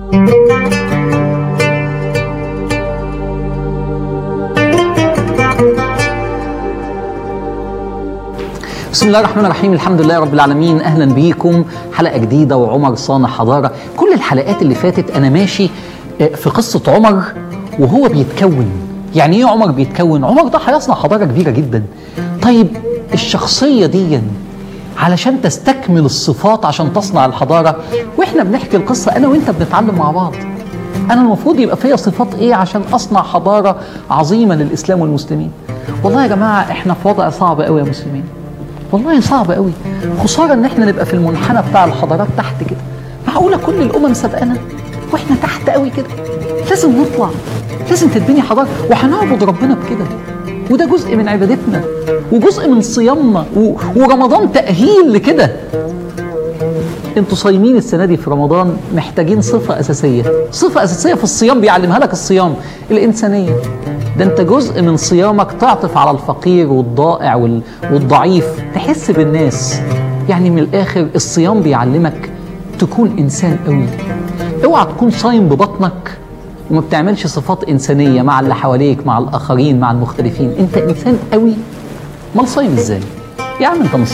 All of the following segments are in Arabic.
بسم الله الرحمن الرحيم. الحمد لله رب العالمين. أهلا بيكم حلقة جديدة وعمر صانع حضارة. كل الحلقات اللي فاتت أنا ماشي في قصة عمر وهو بيتكون. يعني إيه عمر بيتكون؟ عمر ده هيصنع حضارة كبيرة جدا. طيب الشخصية دي علشان تستكمل الصفات عشان تصنع الحضارة، وإحنا بنحكي القصة أنا وإنت بنتعلم مع بعض. أنا المفروض يبقى فيها صفات إيه عشان أصنع حضارة عظيمة للإسلام والمسلمين؟ والله يا جماعة إحنا في وضع صعب قوي يا مسلمين، والله صعب قوي. خسارة ان احنا نبقى في المنحنى بتاع الحضارات تحت كده. معقولة كل الامم سبقنا واحنا تحت قوي كده؟ لازم نطلع، لازم تتبني حضارة، وهنعبد ربنا بكده، وده جزء من عبادتنا وجزء من صيامنا ورمضان تأهيل لكده. انتوا صايمين السنة دي في رمضان، محتاجين صفة أساسية في الصيام بيعلمها لك الصيام، الإنسانية. ده انت جزء من صيامك تعطف على الفقير والضائع والضعيف، تحس بالناس. يعني من الآخر الصيام بيعلمك تكون إنسان قوي. اوعى تكون صايم ببطنك وما بتعملش صفات إنسانية مع اللي حواليك، مع الآخرين، مع المختلفين. انت إنسان قوي، امال صايم ازاي؟ يا عم انت مش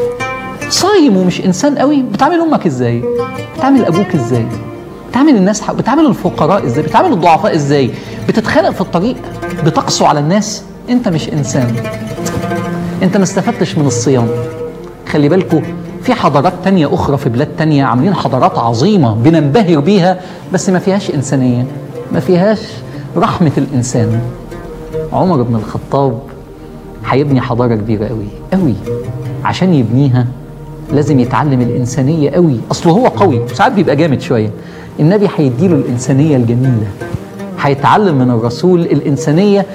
صايم ومش إنسان قوي. بتعامل أمك ازاي؟ بتعامل أبوك ازاي؟ بتعامل الناس، بتعامل الفقراء ازاي؟ بتعامل الضعفاء ازاي؟ بتتخانق في الطريق؟ بتقسو على الناس؟ انت مش انسان، انت ما استفدتش من الصيام. خلي بالكوا في حضارات تانية اخرى في بلاد تانية عاملين حضارات عظيمة بننبهر بيها، بس ما فيهاش انسانية، ما فيهاش رحمة الانسان. عمر بن الخطاب هيبني حضارة كبيرة قوي قوي. عشان يبنيها لازم يتعلم الانسانية قوي. اصله هو قوي وساعات بيبقى جامد شوية. النبي هيديله الانسانية الجميلة، هيتعلم من الرسول الإنسانية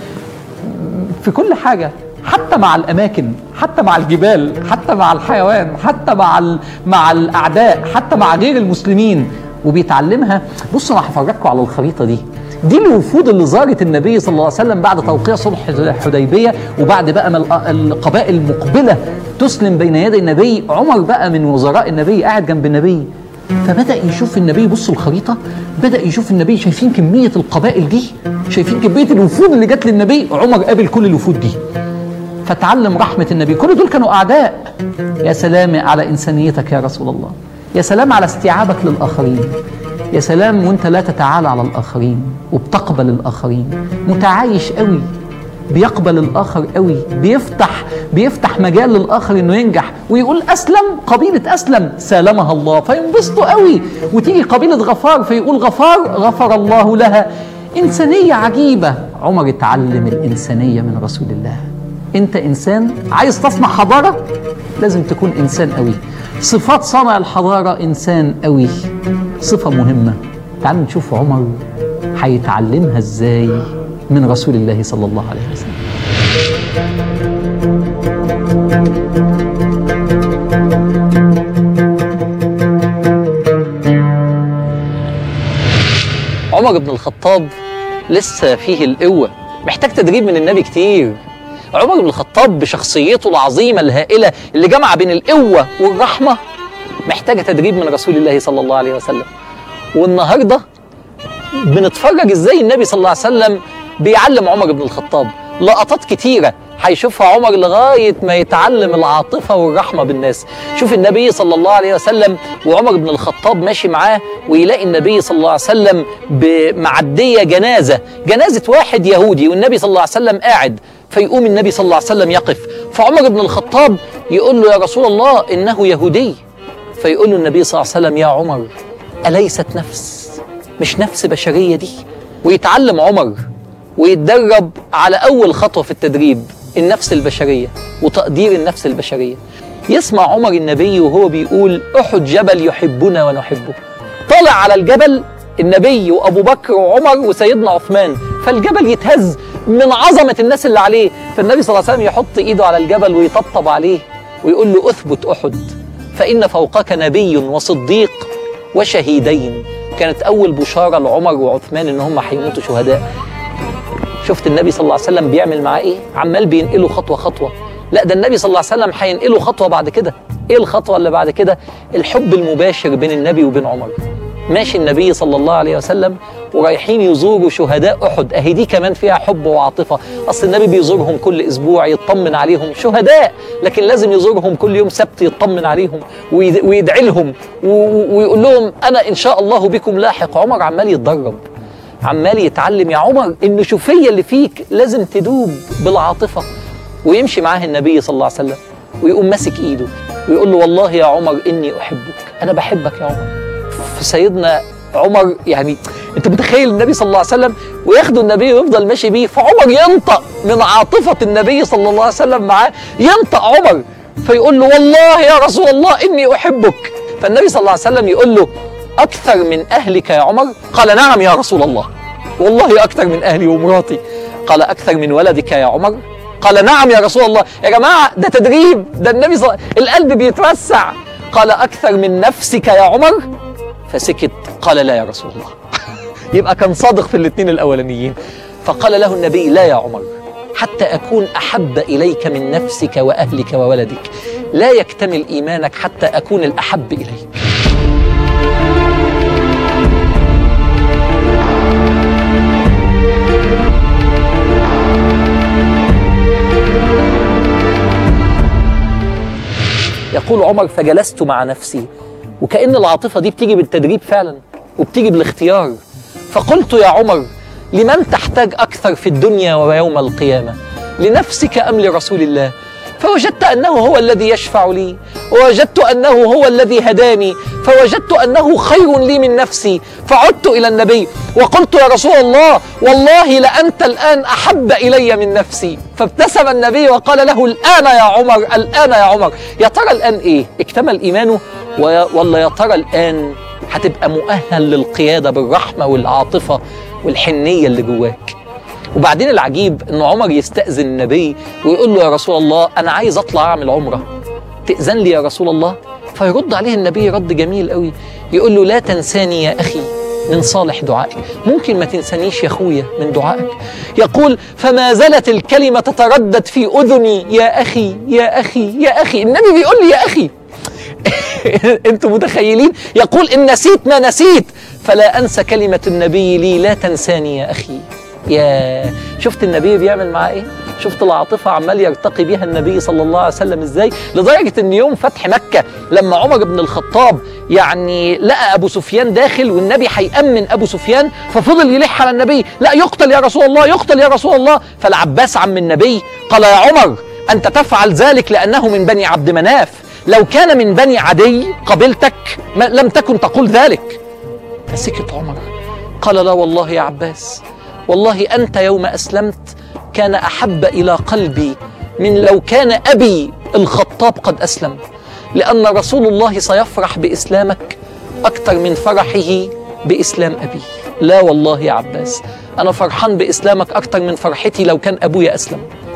في كل حاجة، حتى مع الأماكن، حتى مع الجبال، حتى مع الحيوان، حتى مع الأعداء، حتى مع غير المسلمين. وبيتعلمها. بصوا أنا هفرجكم على الخريطة دي الوفود اللي زارت النبي صلى الله عليه وسلم بعد توقيع صلح الحديبية، وبعد بقى ما القبائل المقبلة تسلم بين يدي النبي. عمر بقى من وزراء النبي قاعد جنب النبي، فبدأ يشوف النبي. بص الخريطة، بدأ يشوف النبي. شايفين كمية القبائل دي؟ شايفين كمية الوفود اللي جت للنبي؟ عمر قابل كل الوفود دي، فتعلم رحمة النبي. كل دول كانوا أعداء. يا سلام على إنسانيتك يا رسول الله، يا سلام على استيعابك للآخرين، يا سلام وانت لا تتعالى على الآخرين وبتقبل الآخرين. متعايش قوي، بيقبل الآخر قوي، بيفتح مجال للآخر إنه ينجح. ويقول أسلم، قبيلة أسلم سالمها الله، فينبسطوا قوي. وتيجي قبيلة غفار فيقول غفار غفر الله لها. إنسانية عجيبة. عمر اتعلم الإنسانية من رسول الله. أنت إنسان عايز تصنع حضارة، لازم تكون إنسان قوي. صفات صنع الحضارة إنسان قوي، صفة مهمة. تعالوا نشوف عمر هيتعلمها إزاي من رسول الله صلى الله عليه وسلم. عمر بن الخطاب لسه فيه القوة، محتاج تدريب من النبي كتير. عمر بن الخطاب بشخصيته العظيمة الهائلة اللي جمع بين القوة والرحمة محتاجة تدريب من رسول الله صلى الله عليه وسلم. والنهاردة بنتفرج ازاي النبي صلى الله عليه وسلم بيعلم عمر بن الخطاب. لقطات كتيرة هيشوفها عمر لغاية ما يتعلم العاطفة والرحمة بالناس. شوف النبي صلى الله عليه وسلم وعمر بن الخطاب ماشي معاه، ويلاقي النبي صلى الله عليه وسلم بمعدية جنازة واحد يهودي، والنبي صلى الله عليه وسلم قاعد. فيقوم النبي صلى الله عليه وسلم يقف، فعمر بن الخطاب يقول له يا رسول الله إنه يهودي. فيقول له النبي صلى الله عليه وسلم يا عمر أليست نفس، مش نفس بشرية دي؟ ويتعلم عمر ويتدرب على أول خطوة في التدريب، النفس البشرية وتقدير النفس البشرية. يسمع عمر النبي وهو بيقول أحد جبل يحبنا ونحبه. طالع على الجبل النبي وأبو بكر وعمر وسيدنا عثمان، فالجبل يتهز من عظمة الناس اللي عليه. فالنبي صلى الله عليه وسلم يحط إيده على الجبل ويطبطب عليه ويقول له أثبت أحد فإن فوقك نبي وصديق وشهيدين. كانت أول بشارة لعمر وعثمان إن هم هيموتوا شهداء. شفت النبي صلى الله عليه وسلم بيعمل معاه إيه؟ عمال بينقله خطوة خطوة. لا ده النبي صلى الله عليه وسلم هينقله خطوة بعد كده. إيه الخطوة اللي بعد كده؟ الحب المباشر بين النبي وبين عمر. ماشي النبي صلى الله عليه وسلم ورايحين يزوروا شهداء أحد، أهي دي كمان فيها حب وعاطفة. أصل النبي بيزورهم كل أسبوع يطمن عليهم، شهداء، لكن لازم يزورهم كل يوم سبت يطمن عليهم ويدعي لهم ويقول لهم أنا إن شاء الله بكم لاحق. عمر عمال يتدرب، عمال يتعلم يا عمر النشوفية اللي فيك لازم تدوب بالعاطفة. ويمشي معاه النبي صلى الله عليه وسلم ويقوم ماسك إيده ويقول له والله يا عمر إني أحبك، أنا بحبك يا عمر. فسيدنا عمر يعني انت متخيل النبي صلى الله عليه وسلم وياخده النبي ويفضل ماشي بيه، فعمر ينطق من عاطفة النبي صلى الله عليه وسلم معاه، ينطق عمر فيقول له والله يا رسول الله إني أحبك. فالنبي صلى الله عليه وسلم يقول له أكثر من أهلك يا عمر؟ قال نعم يا رسول الله، والله أكثر من أهلي ومراتي. قال أكثر من ولدك يا عمر؟ قال نعم يا رسول الله. يا جماعة ده تدريب، ده النبي القلب بيتوسع. قال أكثر من نفسك يا عمر؟ فسكت، قال لا يا رسول الله. يبقى كان صادق في الاثنين الأولانيين. فقال له النبي لا يا عمر، حتى أكون أحب إليك من نفسك وأهلك وولدك، لا يكتمل إيمانك حتى أكون الأحب إليك. يقول عمر فجلست مع نفسي، وكأن العاطفة دي بتيجي بالتدريب فعلا وبتيجي بالاختيار. فقلت يا عمر لمن تحتاج أكثر في الدنيا ويوم القيامة، لنفسك أم لرسول الله؟ فوجدت أنه هو الذي يشفع لي، ووجدت أنه هو الذي هداني، فوجدت أنه خير لي من نفسي. فعدت إلى النبي وقلت يا رسول الله والله لأنت الآن أحب إلي من نفسي. فابتسم النبي وقال له الآن يا عمر، الآن يا عمر. يا ترى الآن إيه؟ اكتمل إيمانه ولا يا ترى الآن هتبقى مؤهل للقيادة بالرحمة والعاطفة والحنية اللي جواك؟ وبعدين العجيب ان عمر يستأذن النبي ويقول له يا رسول الله انا عايز اطلع اعمل عمرة، تأذن لي يا رسول الله؟ فيرد عليه النبي رد جميل قوي، يقول له لا تنساني يا اخي من صالح دعائك، ممكن ما تنسانيش يا اخويا من دعائك. يقول فما زالت الكلمة تتردد في اذني يا اخي يا اخي يا اخي. النبي بيقول لي يا اخي. انتم متخيلين؟ يقول ان نسيت ما نسيت فلا انسى كلمة النبي لي لا تنساني يا اخي. يا شفت النبي بيعمل معاه ايه؟ شفت العاطفة عمال يرتقي بيها النبي صلى الله عليه وسلم ازاي؟ لدرجة ان يوم فتح مكة لما عمر بن الخطاب يعني لقى ابو سفيان داخل والنبي هيأمن ابو سفيان، ففضل يلح على النبي لا يقتل يا رسول الله، يقتل يا رسول الله. فالعباس عم النبي قال يا عمر انت تفعل ذلك لانه من بني عبد مناف، لو كان من بني عدي قبلتك لم تكن تقول ذلك. فسكت عمر قال لا والله يا عباس، والله أنت يوم أسلمت كان أحب إلى قلبي من لو كان أبي الخطاب قد أسلم، لأن رسول الله سيفرح بإسلامك أكثر من فرحه بإسلام أبي. لا والله يا عباس أنا فرحان بإسلامك أكثر من فرحتي لو كان أبويا أسلم.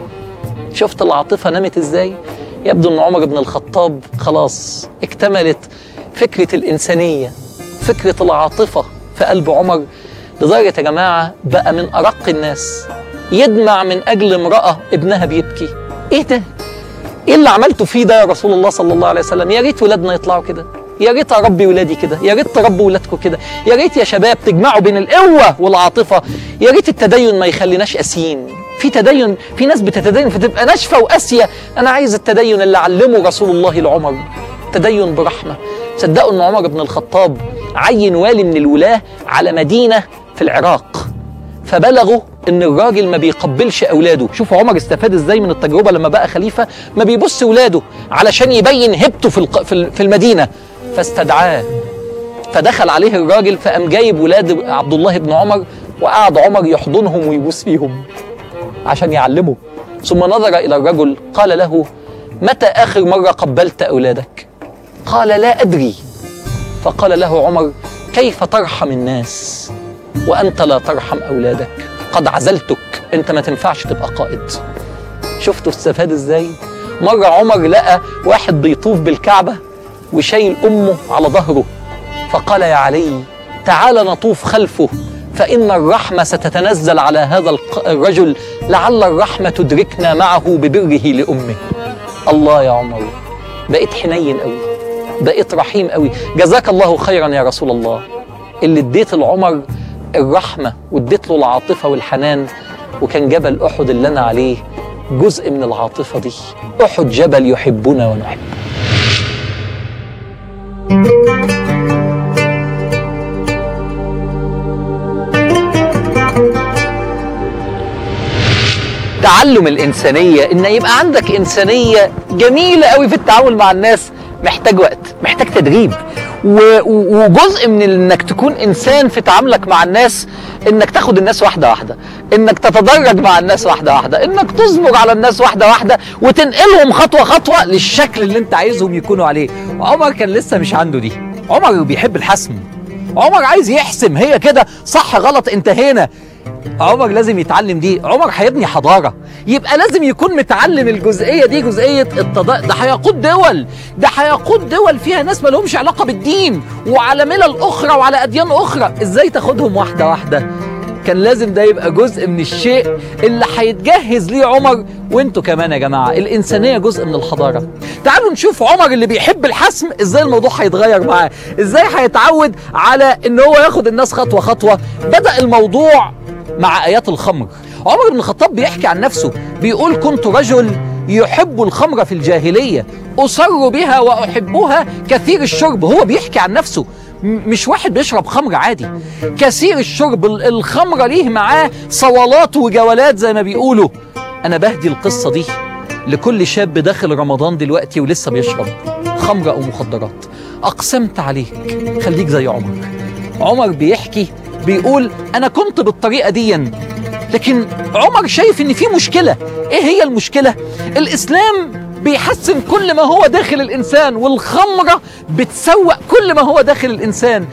شفت العاطفة نمت إزاي؟ يبدو أن عمر بن الخطاب خلاص اكتملت فكرة الإنسانية، فكرة العاطفة في قلب عمر، لدرجة يا جماعة بقى من أرق الناس يدمع من أجل امرأة ابنها بيبكي. إيه ده؟ إيه اللي عملته فيه ده يا رسول الله صلى الله عليه وسلم؟ يا ريت ولادنا يطلعوا كده، يا ريت أربي ولادي كده، يا ريت تربوا ولادكم كده، يا ريت يا شباب تجمعوا بين القوة والعاطفة، يا ريت التدين ما يخليناش قاسيين. في تدين، في ناس بتتدين فتبقى ناشفة وقاسية. أنا عايز التدين اللي علمه رسول الله لعمر، تدين برحمة. صدقوا أن عمر بن الخطاب عين والي من الولاة على مدينة في العراق، فبلغوا ان الراجل ما بيقبلش اولاده. شوفوا عمر استفاد ازاي من التجربه لما بقى خليفه، ما بيبص اولاده علشان يبين هبته في المدينه. فاستدعاه، فدخل عليه الراجل فقام جايب ولاد عبد الله بن عمر وقعد عمر يحضنهم ويبوس فيهم عشان يعلمه. ثم نظر الى الرجل قال له متى اخر مره قبلت اولادك؟ قال لا ادري. فقال له عمر كيف ترحم الناس وأنت لا ترحم أولادك؟ قد عزلتك، أنت ما تنفعش تبقى قائد. شفتوا استفاد إزاي؟ مرة عمر لقى واحد بيطوف بالكعبة وشايل أمه على ظهره، فقال يا علي تعال نطوف خلفه فإن الرحمة ستتنزل على هذا الرجل، لعل الرحمة تدركنا معه ببره لأمه. الله يا عمر، بقيت حنين قوي، بقيت رحيم قوي. جزاك الله خيرا يا رسول الله. اللي اديت لعمر الرحمة واديت له العاطفة والحنان، وكان جبل أحد اللي أنا عليه جزء من العاطفة دي. أحد جبل يحبنا ونحب. تعلم الإنسانية، إن يبقى عندك إنسانية جميلة قوي في التعامل مع الناس، محتاج وقت، محتاج تدريب. وجزء من انك تكون انسان في تعاملك مع الناس انك تاخد الناس واحده واحده، انك تتدرج مع الناس واحده واحده، انك تصبر على الناس واحده واحده وتنقلهم خطوه خطوه للشكل اللي انت عايزهم يكونوا عليه. عمر كان لسه مش عنده دي. عمر بيحب الحسم، عمر عايز يحسم، هي كده صح غلط انتهينا. عمر لازم يتعلم دي. عمر هيبني حضاره، يبقى لازم يكون متعلم الجزئيه دي، جزئيه ده هيقود دول، ده هيقود دول فيها ناس ما لهمش علاقه بالدين وعلى ملل اخرى وعلى اديان اخرى، ازاي تاخدهم واحده واحده؟ كان لازم ده يبقى جزء من الشيء اللي هيتجهز ليه عمر. وانتوا كمان يا جماعه، الانسانيه جزء من الحضاره. تعالوا نشوف عمر اللي بيحب الحسم ازاي الموضوع هيتغير معاه، ازاي هيتعود على ان هو ياخد الناس خطوه خطوه. بدأ الموضوع مع آيات الخمر. عمر بن الخطاب بيحكي عن نفسه، بيقول: كنت رجل يحب الخمر في الجاهلية، أسر بها وأحبها كثير الشرب. هو بيحكي عن نفسه، مش واحد بيشرب خمر عادي، كثير الشرب. الخمرة ليه معاه صولات وجولات زي ما بيقولوا. أنا بهدي القصة دي لكل شاب داخل رمضان دلوقتي ولسه بيشرب خمرة أو مخدرات. أقسمت عليك خليك زي عمر. عمر بيحكي بيقول: أنا كنت بالطريقة دي، لكن عمر شايف إن في مشكلة. إيه هي المشكلة؟ الإسلام بيحسن كل ما هو داخل الإنسان، والخمرة بتسوق كل ما هو داخل الإنسان.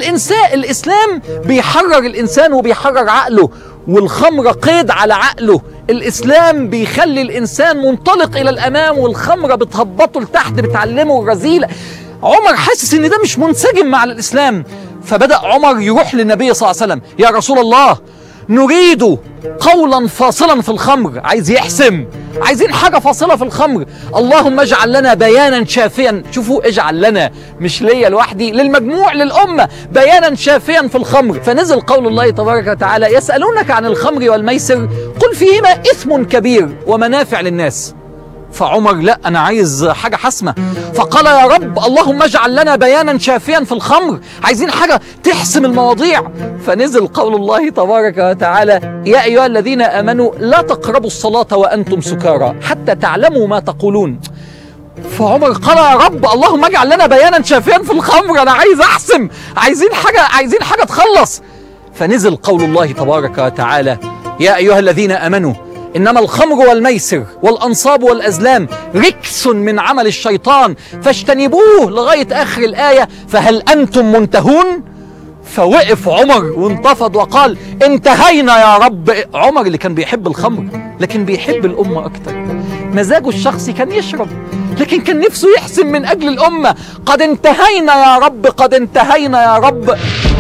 الإسلام بيحرر الإنسان وبيحرر عقله، والخمرة قيد على عقله. الإسلام بيخلي الإنسان منطلق إلى الأمام، والخمرة بتهبطه لتحت، بتعلمه الرذيلة. عمر حاسس إن ده مش منسجم مع الإسلام، فبدأ عمر يروح للنبي صلى الله عليه وسلم: يا رسول الله، نريد قولا فاصلا في الخمر. عايز يحسم، عايزين حاجة فاصلة في الخمر. اللهم اجعل لنا بيانا شافيا. شوفوا، اجعل لنا، مش ليا لوحدي، للمجموع، للأمة، بيانا شافيا في الخمر. فنزل قول الله تبارك وتعالى: يسألونك عن الخمر والميسر قل فيهما إثم كبير ومنافع للناس. فعمر: لا، أنا عايز حاجة حاسمة. فقال: يا رب، اللهم اجعل لنا بيانا شافيا في الخمر. عايزين حاجة تحسم المواضيع. فنزل قول الله تبارك وتعالى: يا أيها الذين آمنوا لا تقربوا الصلاة وأنتم سكارى حتى تعلموا ما تقولون. فعمر قال: يا رب، اللهم اجعل لنا بيانا شافيا في الخمر. أنا عايز أحسم، عايزين حاجة تخلص. فنزل قول الله تبارك وتعالى: يا أيها الذين آمنوا إنما الخمر والميسر والأنصاب والأزلام ركس من عمل الشيطان فاجتنبوه، لغاية آخر الآية. فهل أنتم منتهون؟ فوقف عمر وانتفض وقال: انتهينا يا رب. عمر اللي كان بيحب الخمر لكن بيحب الأمة أكتر. مزاجه الشخصي كان يشرب، لكن كان نفسه يحسن من أجل الأمة. قد انتهينا يا رب، قد انتهينا يا رب.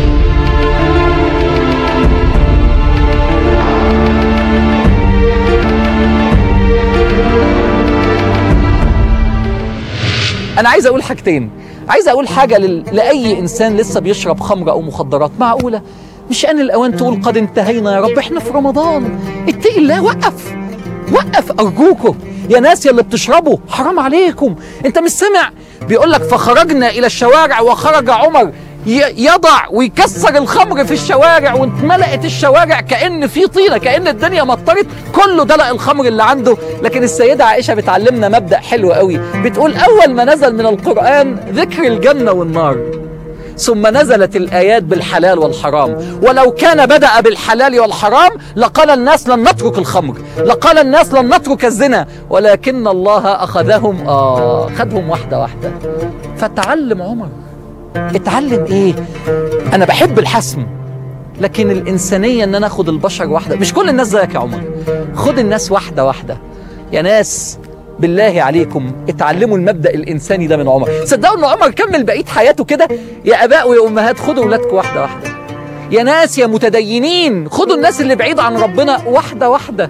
أنا عايز أقول حاجتين. عايز أقول حاجة لأي إنسان لسه بيشرب خمرة أو مخدرات. معقولة؟ مش آن الأوان تقول قد انتهينا يا رب؟ إحنا في رمضان، اتقي الله، وقف أرجوكم يا ناس يا اللي بتشربوا، حرام عليكم. أنت مش سامع؟ بيقول لك: فخرجنا إلى الشوارع وخرج عمر يضع ويكسر الخمر في الشوارع، واتملأت الشوارع كأن في طينة، كأن الدنيا مطرت، كله دلق الخمر اللي عنده. لكن السيدة عائشة بتعلمنا مبدأ حلو قوي، بتقول: أول ما نزل من القرآن ذكر الجنة والنار، ثم نزلت الآيات بالحلال والحرام. ولو كان بدأ بالحلال والحرام لقال الناس لن نترك الخمر، لقال الناس لن نترك الزنا، ولكن الله أخذهم خدهم واحدة واحدة. فتعلم عمر، اتعلم ايه؟ انا بحب الحسم، لكن الانسانيه ان انا اخد البشر واحده. مش كل الناس زيك يا عمر، خد الناس واحده واحده. يا ناس بالله عليكم اتعلموا المبدا الانساني ده من عمر. صدقوا ان عمر كمل بقيه حياته كده. يا اباء ويا امهات، خدوا اولادكم واحده واحده. يا ناس يا متدينين، خدوا الناس اللي بعيد عن ربنا واحده واحده.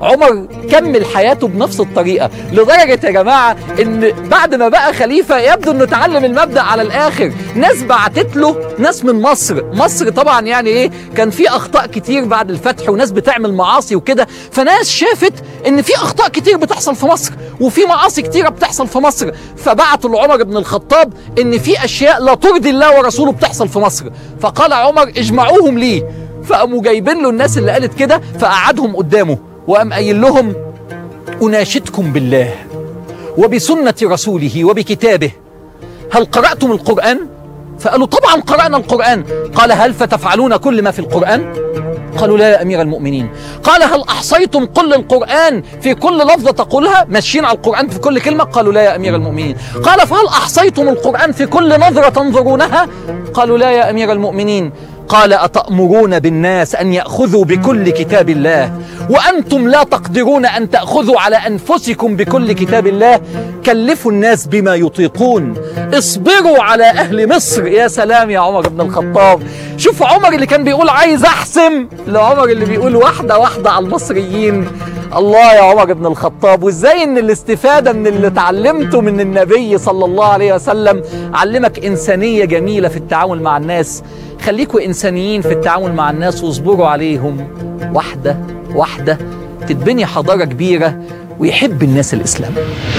عمر كمل حياته بنفس الطريقة، لدرجة يا جماعة ان بعد ما بقى خليفة يبدو انه اتعلم المبدأ على الاخر. ناس بعتت له، ناس من مصر طبعا يعني ايه، كان في اخطاء كتير بعد الفتح وناس بتعمل معاصي وكده، فناس شافت ان في اخطاء كتير بتحصل في مصر وفي معاصي كتيرة بتحصل في مصر، فبعتوا لعمر بن الخطاب ان في اشياء لا ترضي الله ورسوله بتحصل في مصر. فقال عمر اجمعوهم لي، فقاموا جايبين له الناس اللي قالت كده، فقعدهم قدامه وقام قايل لهم أناشدكم بالله وبسنة رسوله وبكتابه، هل قرأتم القرآن؟ فقالوا طبعا قرأنا القرآن. قال هل فتفعلون كل ما في القرآن؟ قالوا لا يا أمير المؤمنين. قال هل أحصيتم كل القرآن في كل لفظة تقولها؟ ماشيين على القرآن في كل كلمة؟ قالوا لا يا أمير المؤمنين. قال فهل أحصيتم القرآن في كل نظرة تنظرونها؟ قالوا لا يا أمير المؤمنين. قال أتأمرون بالناس أن يأخذوا بكل كتاب الله وأنتم لا تقدرون أن تأخذوا على أنفسكم بكل كتاب الله؟ كلفوا الناس بما يطيقون، اصبروا على أهل مصر. يا سلام يا عمر بن الخطاب، شوف عمر اللي كان بيقول عايز أحسم لعمر اللي بيقول واحدة واحدة على المصريين. الله يا عمر بن الخطاب، وازاي ان الاستفادة من اللي اتعلمته من النبي صلى الله عليه وسلم علمك إنسانية جميلة في التعامل مع الناس. خليكوا إنسانيين في التعامل مع الناس واصبروا عليهم، واحدة واحدة تتبني حضارة كبيرة ويحب الناس الإسلام.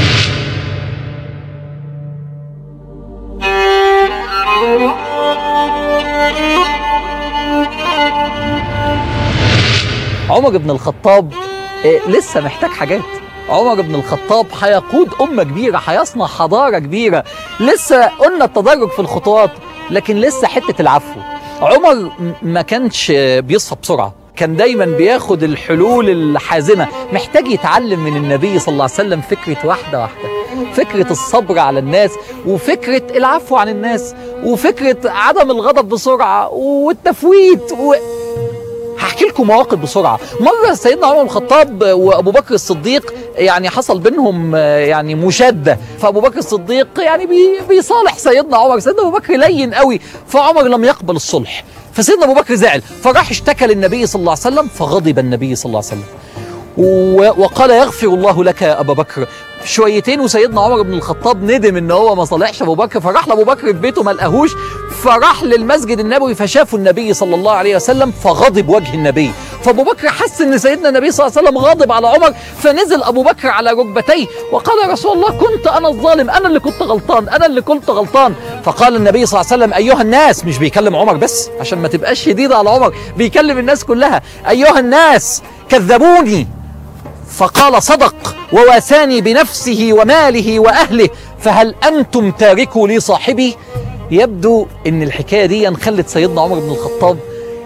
عمر بن الخطاب لسه محتاج حاجات. عمر بن الخطاب هيقود أمة كبيرة، هيصنع حضارة كبيرة. لسه قلنا التدرج في الخطوات، لكن لسه حتة العفو. عمر ما كانش بيصفى بسرعة، كان دايما بياخد الحلول الحازمة. محتاج يتعلم من النبي صلى الله عليه وسلم فكرة واحدة واحدة، فكرة الصبر على الناس، وفكرة العفو عن الناس، وفكرة عدم الغضب بسرعة، والتفويت هحكي لكم مواقف بسرعة. مرة سيدنا عمر بن الخطاب وأبو بكر الصديق يعني حصل بينهم يعني مشادة، فأبو بكر الصديق يعني بيصالح سيدنا عمر، سيدنا أبو بكر لين قوي، فعمر لم يقبل الصلح، فسيدنا أبو بكر زعل، فراح اشتكى للنبي صلى الله عليه وسلم، فغضب النبي صلى الله عليه وسلم وقال يغفر الله لك يا أبا بكر. شويتين وسيدنا عمر بن الخطاب ندم ان هو ما صالحش ابو بكر، فراح لابو بكر في بيته ما لقاهوش، فراح للمسجد النبوي فشافه النبي صلى الله عليه وسلم، فغضب وجه النبي. فابو بكر حس ان سيدنا النبي صلى الله عليه وسلم غاضب على عمر، فنزل ابو بكر على ركبتيه وقال يا رسول الله كنت انا الظالم، انا اللي كنت غلطان، انا اللي كنت غلطان. فقال النبي صلى الله عليه وسلم ايها الناس، مش بيكلم عمر بس عشان ما تبقاش شديده على عمر، بيكلم الناس كلها، ايها الناس كذبوني فقال صدق وواساني بنفسه وماله وأهله، فهل أنتم تاركوا لي صاحبي؟ يبدو أن الحكاية دي خلت سيدنا عمر بن الخطاب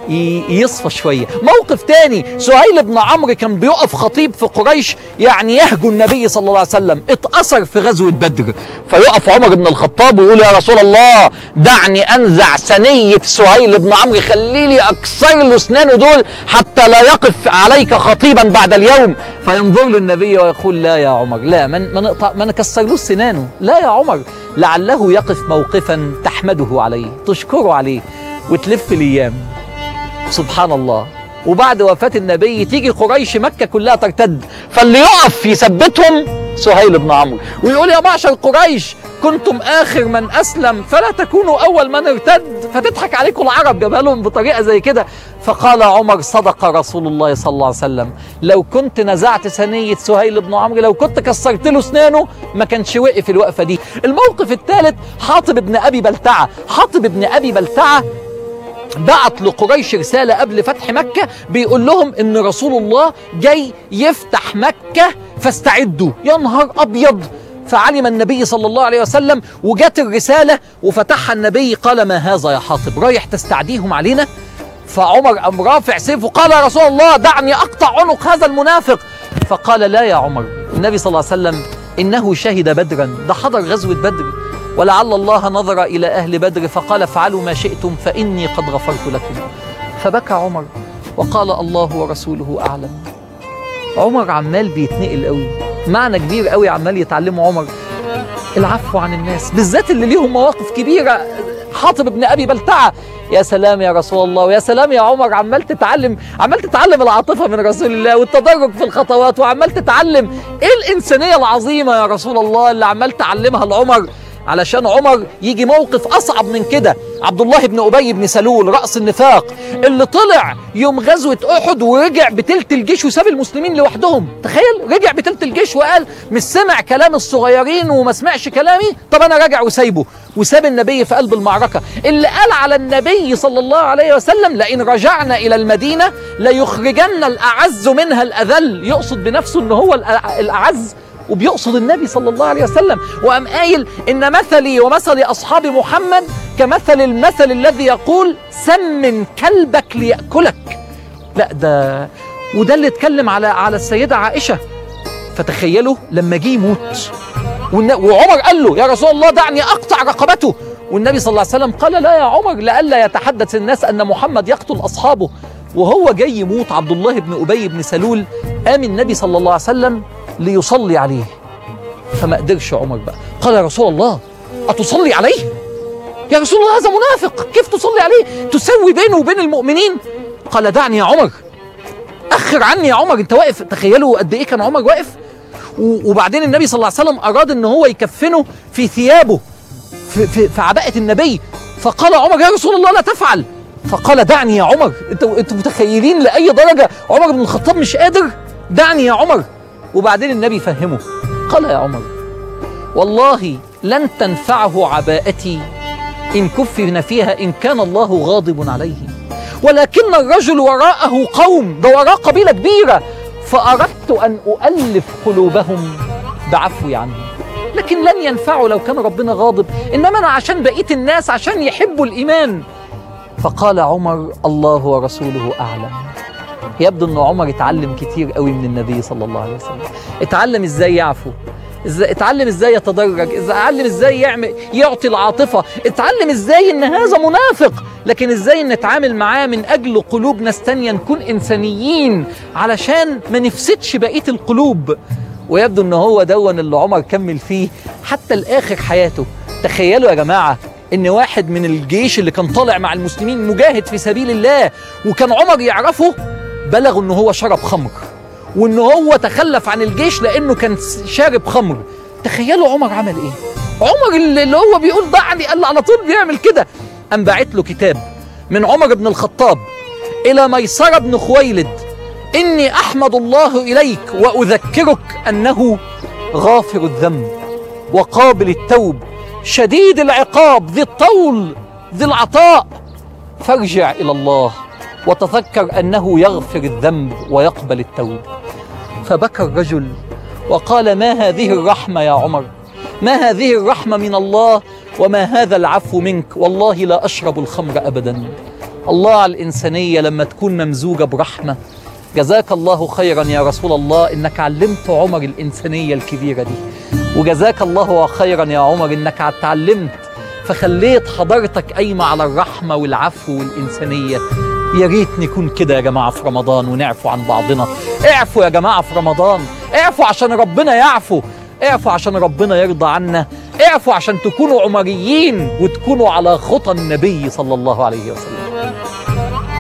يصفى شوية. موقف تاني، سهيل بن عمرو كان بيقف خطيب في قريش يعني يهجو النبي صلى الله عليه وسلم، اتأثر في غزوة بدر، فيقف عمر بن الخطاب ويقول يا رسول الله دعني أنزع ثنية سهيل بن عمرو، خليلي أكسر له أسنانه دول حتى لا يقف عليك خطيبا بعد اليوم. فينظر له النبي ويقول لا يا عمر، لا ما نكسرلوش سنانه، لا يا عمر، لعله يقف موقفا تحمده عليه تشكره عليه وتلف الأيام. سبحان الله. وبعد وفاة النبي تيجي قريش مكة كلها ترتد، فاللي يقف يثبتهم سهيل بن عمرو ويقول يا معشر قريش كنتم آخر من أسلم فلا تكونوا أول من ارتد، فتضحك عليكم العرب، جابها لهم بطريقة زي كده. فقال عمر صدق رسول الله صلى الله عليه وسلم، لو كنت نزعت ثنية سهيل بن عمرو، لو كنت كسرت له أسنانه ما كانش وقف الوقفة دي. الموقف الثالث حاطب بن أبي بلتعة. حاطب بن أبي بلتعة بعت لقريش رسالة قبل فتح مكة بيقول لهم ان رسول الله جاي يفتح مكة فاستعدوا. يا نهار ابيض. فعلم النبي صلى الله عليه وسلم وجات الرسالة وفتحها النبي، قال ما هذا يا حاطب، رايح تستعديهم علينا؟ فعمر قام رافع سيفه قال يا رسول الله دعني اقطع عنق هذا المنافق. فقال لا يا عمر، النبي صلى الله عليه وسلم انه شهد بدرا، ده حضر غزوة بدر، ولعل الله نظر إلى أهل بدر فقال افعلوا ما شئتم فإني قد غفرت لكم. فبكى عمر وقال الله ورسوله أعلم. عمر عمال بيتنقل قوي، معنى كبير قوي عمال يتعلمه عمر، العفو عن الناس، بالذات اللي ليهم مواقف كبيرة حاطب بن ابي بلتعه. يا سلام يا رسول الله، ويا سلام يا عمر، عمال تتعلم العاطفه من رسول الله والتدرج في الخطوات، وعمال تتعلم ايه الانسانيه العظيمه يا رسول الله اللي عمال تعلمها لعمر، علشان عمر يجي موقف اصعب من كده. عبد الله بن ابي بن سلول راس النفاق اللي طلع يوم غزوه احد ورجع بتلت الجيش وساب المسلمين لوحدهم. تخيل، رجع بتلت الجيش وقال مش سمع كلام الصغيرين وما سمعش كلامي، طب انا راجع وسايبه، وساب النبي في قلب المعركه. اللي قال على النبي صلى الله عليه وسلم لئن رجعنا الى المدينه ليخرجن الاعز منها الاذل، يقصد بنفسه ان هو الاعز وبيقصد النبي صلى الله عليه وسلم. وقام قايل ان مثلي ومثل اصحاب محمد كمثل المثل الذي يقول سمن كلبك ليأكلك. لا ده وده اللي اتكلم على السيدة عائشة. فتخيلوا لما جه يموت وعمر قال له يا رسول الله دعني اقطع رقبته، والنبي صلى الله عليه وسلم قال لا يا عمر لئلا يتحدث الناس ان محمد يقتل اصحابه. وهو جاي يموت عبد الله بن ابي بن سلول قام النبي صلى الله عليه وسلم ليصلي عليه، فما قدرش عمر بقى، قال يا رسول الله أتصلي عليه؟ يا رسول الله هذا منافق، كيف تصلي عليه؟ تسوي بينه وبين المؤمنين؟ قال دعني يا عمر، أخر عني يا عمر، أنت واقف. تخيلوا قد إيه كان عمر واقف. وبعدين النبي صلى الله عليه وسلم أراد أن هو يكفنه في ثيابه في عباءة النبي، فقال عمر يا رسول الله لا تفعل، فقال دعني يا عمر. أنتوا متخيلين لأي درجة عمر بن الخطاب مش قادر؟ دعني يا عمر. وبعدين النبي فهمه، قال يا عمر والله لن تنفعه عباءتي إن كفن فيها إن كان الله غاضب عليه، ولكن الرجل وراءه قوم، ده وراه قبيلة كبيرة، فأردت أن أؤلف قلوبهم بعفوي عنهم، لكن لن ينفعه لو كان ربنا غاضب، إنما أنا عشان بقية الناس عشان يحبوا الإيمان. فقال عمر الله ورسوله أعلم. يبدو أن عمر اتعلم كتير قوي من النبي صلى الله عليه وسلم، اتعلم ازاي يعفو، اتعلم ازاي يتدرج، اتعلم ازاي يعطي العاطفة، اتعلم ازاي ان هذا منافق، لكن ازاي نتعامل معاه من اجل قلوب ناس تانية، نكون انسانيين علشان ما نفسدش بقية القلوب. ويبدو ان هو دون اللي عمر كمل فيه حتى الاخر حياته. تخيلوا يا جماعة ان واحد من الجيش اللي كان طالع مع المسلمين مجاهد في سبيل الله وكان عمر يعرفه، بلغوا ان هو شرب خمر وان هو تخلف عن الجيش لانه كان شارب خمر. تخيلوا عمر عمل ايه؟ عمر اللي هو بيقول ضعني قال على طول بيعمل كده. قام باعت له كتاب من عمر بن الخطاب الى ميسرة بن خويلد، اني احمد الله اليك واذكرك انه غافر الذنب وقابل التوب شديد العقاب ذي الطول ذي العطاء، فارجع الى الله وتذكر أنه يغفر الذنب ويقبل التوب. فبكى الرجل وقال ما هذه الرحمة يا عمر، ما هذه الرحمة من الله وما هذا العفو منك، والله لا أشرب الخمر أبدا. الله على الإنسانية لما تكون ممزوجة برحمة. جزاك الله خيرا يا رسول الله إنك علمت عمر الإنسانية الكبيرة دي، وجزاك الله خيرا يا عمر إنك اتعلمت فخليت حضرتك قايمة على الرحمة والعفو والإنسانية. يا ريت نكون كده يا جماعة في رمضان ونعفو عن بعضنا. اعفوا يا جماعة في رمضان، اعفوا عشان ربنا يعفو، اعفوا عشان ربنا يرضى عنا، اعفوا عشان تكونوا عمريين وتكونوا على خطى النبي صلى الله عليه وسلم.